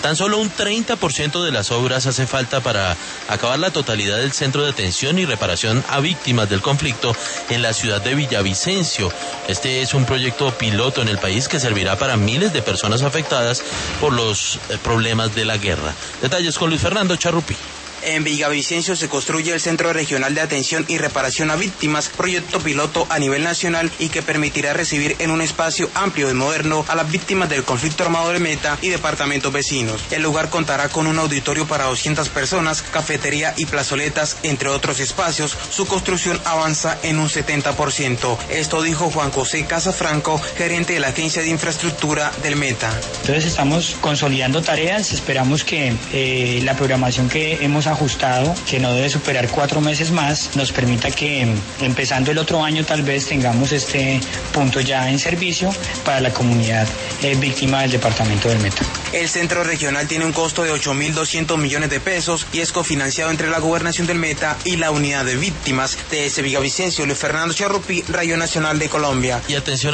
Tan solo un 30% de las obras hace falta para acabar la totalidad del centro de atención y reparación a víctimas del conflicto en la ciudad de Villavicencio. Este es un proyecto piloto en el país que servirá para miles de personas afectadas por los problemas de la guerra. Detalles con Luis Fernando Charrupi. En Villavicencio se construye el Centro Regional de Atención y Reparación a Víctimas, proyecto piloto a nivel nacional y que permitirá recibir en un espacio amplio y moderno a las víctimas del conflicto armado del Meta y departamentos vecinos. El lugar contará con un auditorio para 200 personas, cafetería y plazoletas, entre otros espacios. Su construcción avanza en un 70%. Esto dijo Juan José Casafranco, gerente de la Agencia de Infraestructura del Meta. Entonces estamos consolidando tareas, esperamos que la programación que hemos ajustado, que no debe superar 4 meses más, nos permita que empezando el otro año tal vez tengamos este punto ya en servicio para la comunidad víctima del departamento del Meta. El centro regional tiene un costo de 8.200 millones de pesos y es cofinanciado entre la Gobernación del Meta y la Unidad de Víctimas. De Villavicencio, Luis Fernando Charrupi, Radio Nacional de Colombia. Y atención.